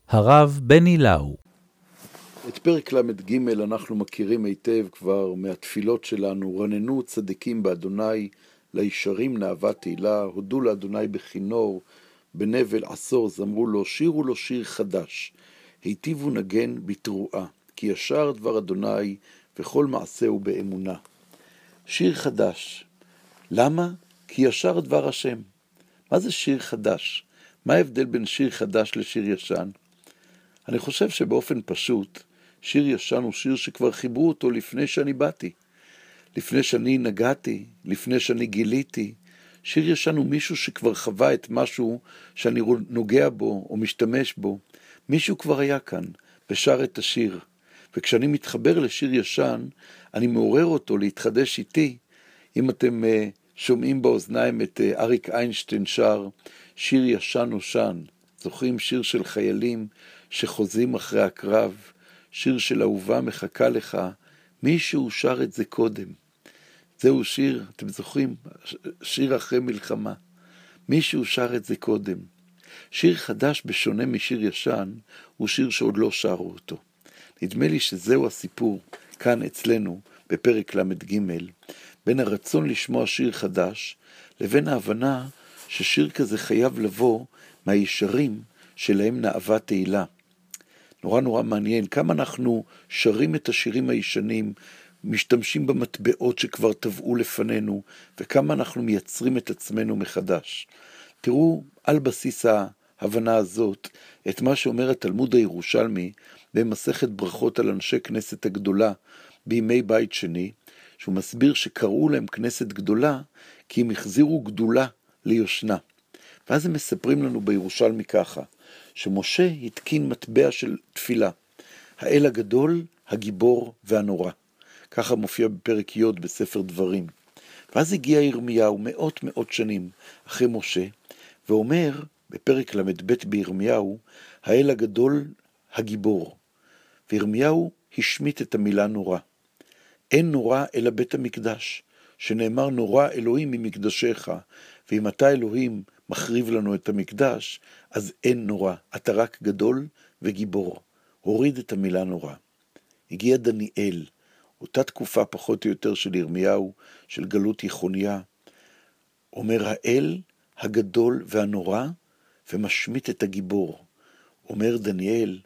הרב בני לאו. את פרק ל"ג אנחנו מכירים היטב כבר מהתפילות שלנו. רננו צדיקים באדוני, לישרים נאווה תהילה, הודו לאדוני בכינור, בנבל עשור זמרו לו, שירו לו שיר חדש, היטיבו נגן בתרועה, כי ישר דבר אדוני וכל מעשהו באמונה. שיר חדש. למה? כי ישר דבר השם. מה זה שיר חדש? מה ההבדל בין שיר חדש לשיר ישן? אני חושב שבאופן פשוט, שיר ישן הוא שיר שכבר חיברו אותו לפני שאני באתי, לפני שאני נגעתי, לפני שאני גיליתי. שיר ישן הוא מישהו שכבר חווה את משהו שאני נוגע בו או משתמש בו. מישהו כבר היה כאן ושר את השיר. וכשאני מתחבר לשיר ישן, אני מעורר אותו להתחדש איתי. אם אתם שומעים באוזניים את אריק איינשטיין שר, שיר ישן נושן, זוכרים שיר של חיילים שחוזים אחרי הקרב, שיר של אהובה מחכה לך, מישהו שר את זה קודם. זהו שיר, אתם זוכרים? שיר אחרי מלחמה. מישהו שר את זה קודם. שיר חדש בשונה משיר ישן, הוא שיר שעוד לא שרו אותו. נדמה לי שזהו הסיפור כאן אצלנו, בפרק ל"ג, בין הרצון לשמוע שיר חדש, לבין ההבנה ששיר כזה חייב לבוא מהישרים שלהם נאווה תהילה. נורא מעניין, כמה אנחנו שרים את השירים הישנים, משתמשים במטבעות שכבר טבעו לפנינו, וכמה אנחנו מייצרים את עצמנו מחדש. תראו על בסיס ההבנה הזאת, את מה שאומר התלמוד הירושלמי, במסכת ברכות על אנשי כנסת הגדולה, בימי בית שני, שהוא מסביר שקראו להם כנסת גדולה, כי הם החזירו גדולה ליושנה. ואז הם מספרים לנו בירושלמי ככה, שמשה התקין מטבע של תפילה, האל הגדול, הגיבור והנורא. ככה מופיע בפרק י' בספר דברים. ואז הגיע ירמיהו מאות שנים אחרי משה, ואומר בפרק ל"ב בירמיהו, האל הגדול, הגיבור. וירמיהו השמיט את המילה נורא. אין נורא אלא בית המקדש, שנאמר נורא אלוהים ממקדשך, ואם אתה אלוהים מחריב לנו את המקדש, אז אין נורא, אתה רק גדול וגיבור. הוריד את המילה נורא. הגיע דניאל, אותה תקופה פחות או יותר של ירמיהו, של גלות יחוניה, אומר האל הגדול והנורא, ומשמיט את הגיבור. אומר דניאל,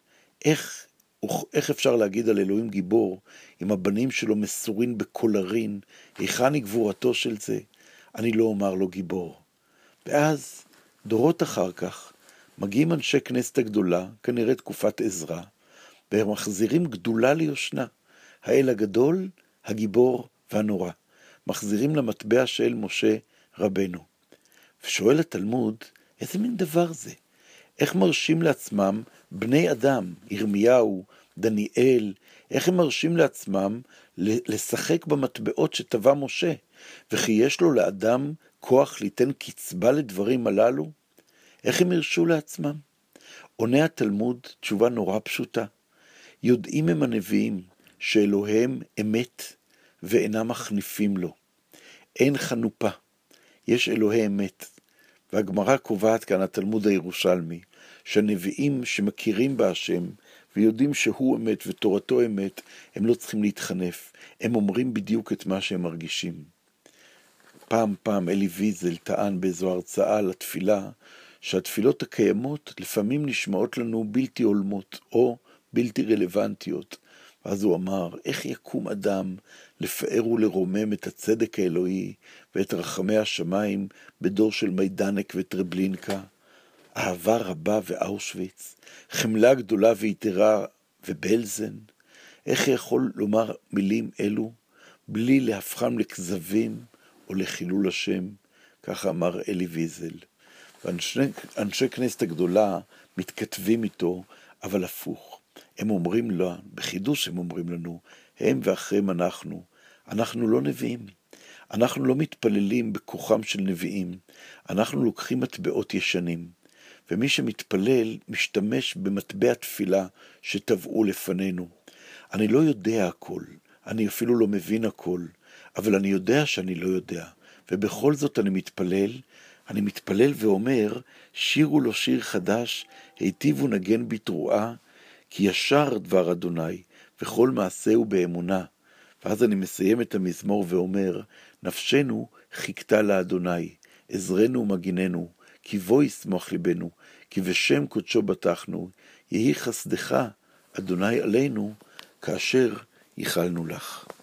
איך אפשר להגיד על אלוהים גיבור, אם הבנים שלו מסורין בקולרין, היכן היא גבורתו של זה? אני לא אומר לו גיבור. ואז, דורות אחר כך, מגיעים אנשי כנסת הגדולה, כנראה תקופת עזרא, והם מחזירים גדולה ליושנה, האל הגדול, הגיבור והנורא. מחזירים למטבע של משה רבנו. ושואל התלמוד, איזה מין דבר זה? איך מרשים לעצמם בני אדם, ירמיהו, דניאל, איך הם מרשים לעצמם לשחק במטבעות שטבע משה? וכי יש לו לאדם כוח ליתן קצבה לדברים הללו? איך הם הרשו לעצמם? עונה התלמוד תשובה נורא פשוטה. יודעים הם הנביאים שאלוהיהם אמת ואינם מחניפים לו. אין חנופה, יש אלוהי אמת. והגמרא קובעת כאן התלמוד הירושלמי, שהנביאים שמכירים בהשם ויודעים שהוא אמת ותורתו אמת, הם לא צריכים להתחנף, הם אומרים בדיוק את מה שהם מרגישים. פעם אלי ויזל טען באיזו הרצאה לתפילה, שהתפילות הקיימות לפעמים נשמעות לנו בלתי הולמות או בלתי רלוונטיות. ואז הוא אמר, איך יקום אדם לפאר ולרומם את הצדק האלוהי ואת רחמי השמיים בדור של מיידנק וטרבלינקה, אהבה רבה ואושוויץ, חמלה גדולה ויתרה ובלזן? איך יכול לומר מילים אלו בלי להפכם לכזבים או לחילול השם? ככה אמר אלי ויזל. ואנשי כנסת הגדולה מתכתבים איתו, אבל הפוך. הם אומרים לו, בחידוש הם אומרים לנו, הם ואחריהם אנחנו לא נביאים. אנחנו לא מתפללים בכוחם של נביאים. אנחנו לוקחים מטבעות ישנים. ומי שמתפלל משתמש במטבע תפילה שטבעו לפנינו. אני לא יודע הכל, אני אפילו לא מבין הכל, אבל אני יודע שאני לא יודע. ובכל זאת אני מתפלל, אני מתפלל ואומר, שירו לו שיר חדש, היטיבו נגן בתרועה, כי ישר דבר אדוני, וכל מעשהו באמונה. ואז אני מסיים את המזמור ואומר, נפשנו חיכתה לאדוני, עזרנו ומגיננו, כי בו ישמח ליבנו, כי בשם קודשו בטחנו, יהי חסדך, אדוני עלינו, כאשר ייחלנו לך.